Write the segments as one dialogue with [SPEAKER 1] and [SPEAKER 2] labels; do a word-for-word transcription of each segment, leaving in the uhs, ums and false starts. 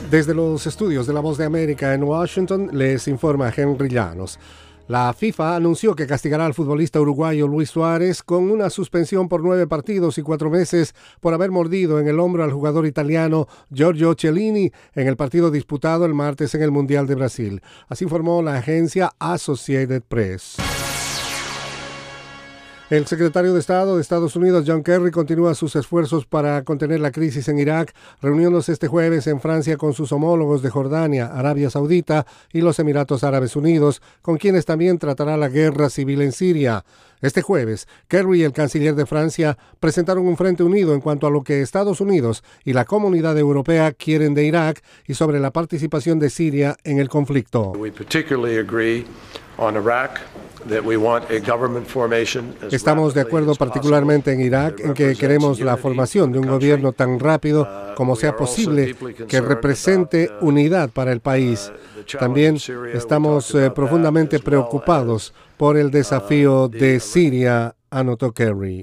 [SPEAKER 1] Desde los estudios de La Voz de América en Washington, les informa Henry Llanos. La FIFA anunció que castigará al futbolista uruguayo Luis Suárez con una suspensión por nueve partidos y cuatro meses por haber mordido en el hombro al jugador italiano Giorgio Chiellini en el partido disputado el martes en el Mundial de Brasil. Así informó la agencia Associated Press. El secretario de Estado de Estados Unidos, John Kerry, continúa sus esfuerzos para contener la crisis en Irak, reuniéndose este jueves en Francia con sus homólogos de Jordania, Arabia Saudita y los Emiratos Árabes Unidos, con quienes también tratará la guerra civil en Siria. Este jueves, Kerry y el canciller de Francia presentaron un frente unido en cuanto a lo que Estados Unidos y la comunidad europea quieren de Irak y sobre la participación de Siria en el conflicto.
[SPEAKER 2] We particularly agree on Iraq.
[SPEAKER 1] Estamos de acuerdo particularmente en Irak en que queremos la formación de un gobierno tan rápido como sea posible que represente unidad para el país. También estamos eh, profundamente preocupados por el desafío de Siria, anotó Kerry.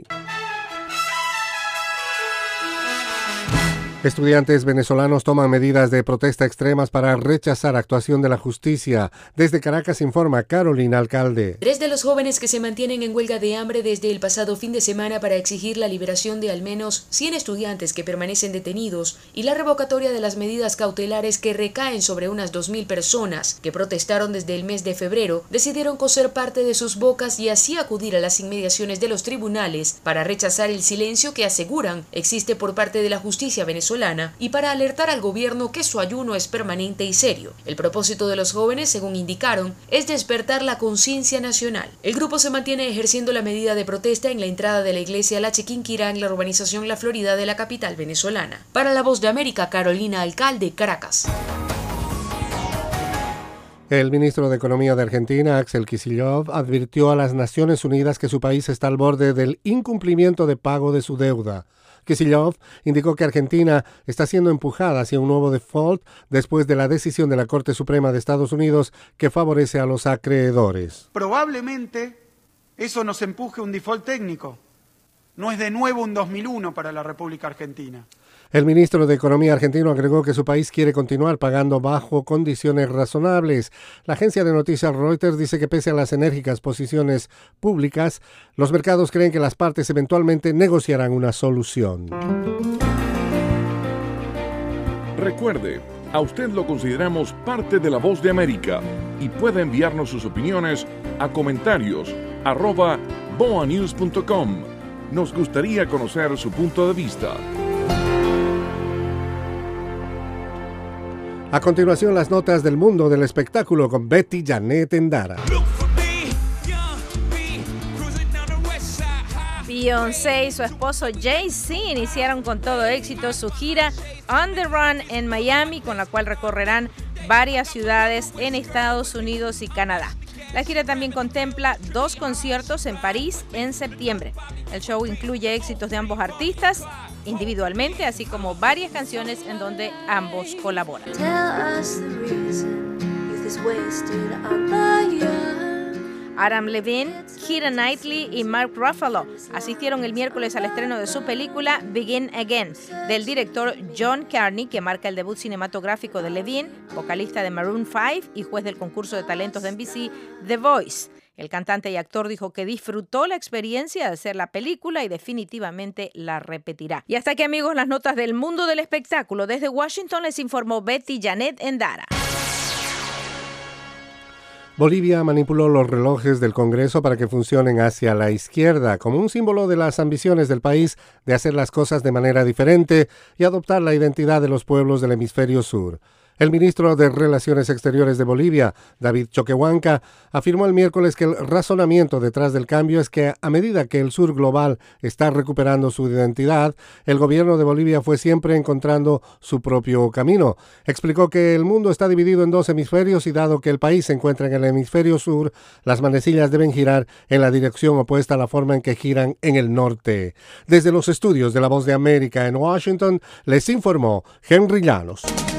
[SPEAKER 1] Estudiantes venezolanos toman medidas de protesta extremas para rechazar actuación de la justicia. Desde Caracas informa Carolina Alcalde.
[SPEAKER 3] Tres de los jóvenes que se mantienen en huelga de hambre desde el pasado fin de semana para exigir la liberación de al menos cien estudiantes que permanecen detenidos y la revocatoria de las medidas cautelares que recaen sobre unas dos mil personas que protestaron desde el mes de febrero, decidieron coser parte de sus bocas y así acudir a las inmediaciones de los tribunales para rechazar el silencio que aseguran existe por parte de la justicia venezolana y para alertar al gobierno que su ayuno es permanente y serio. El propósito de los jóvenes, según indicaron, es despertar la conciencia nacional. El grupo se mantiene ejerciendo la medida de protesta en la entrada de la iglesia La Chiquinquirá en la urbanización La Florida de la capital venezolana. Para La Voz de América, Carolina Alcalde, Caracas.
[SPEAKER 1] El ministro de Economía de Argentina, Axel Kicillof, advirtió a las Naciones Unidas que su país está al borde del incumplimiento de pago de su deuda. Kicillof indicó que Argentina está siendo empujada hacia un nuevo default después de la decisión de la Corte Suprema de Estados Unidos que favorece a los acreedores.
[SPEAKER 4] Probablemente eso nos empuje a un default técnico. No es de nuevo un dos mil uno para la República Argentina.
[SPEAKER 1] El ministro de Economía argentino agregó que su país quiere continuar pagando bajo condiciones razonables. La agencia de noticias Reuters dice que pese a las enérgicas posiciones públicas, los mercados creen que las partes eventualmente negociarán una solución.
[SPEAKER 5] Recuerde, a usted lo consideramos parte de La Voz de América y puede enviarnos sus opiniones a comentarios arroba boa news punto com. Nos gustaría conocer su punto de vista.
[SPEAKER 1] A continuación, las notas del mundo del espectáculo con Betty Janet Endara.
[SPEAKER 6] Beyoncé y su esposo Jay-Z iniciaron con todo éxito su gira On the Run en Miami, con la cual recorrerán varias ciudades en Estados Unidos y Canadá. La gira también contempla dos conciertos en París en septiembre. El show incluye éxitos de ambos artistas individualmente, así como varias canciones en donde ambos colaboran. Adam Levine, Keira Knightley y Mark Ruffalo asistieron el miércoles al estreno de su película Begin Again, del director John Carney, que marca el debut cinematográfico de Levine, vocalista de Maroon cinco y juez del concurso de talentos de N B C The Voice. El cantante y actor dijo que disfrutó la experiencia de hacer la película y definitivamente la repetirá. Y hasta aquí, amigos, las notas del mundo del espectáculo. Desde Washington les informó Betty Janet Endara.
[SPEAKER 1] Bolivia manipuló los relojes del Congreso para que funcionen hacia la izquierda, como un símbolo de las ambiciones del país de hacer las cosas de manera diferente y adoptar la identidad de los pueblos del hemisferio sur. El ministro de Relaciones Exteriores de Bolivia, David Choquehuanca, afirmó el miércoles que el razonamiento detrás del cambio es que a medida que el sur global está recuperando su identidad, el gobierno de Bolivia fue siempre encontrando su propio camino. Explicó que el mundo está dividido en dos hemisferios y dado que el país se encuentra en el hemisferio sur, las manecillas deben girar en la dirección opuesta a la forma en que giran en el norte. Desde los estudios de La Voz de América en Washington, les informó Henry Llanos.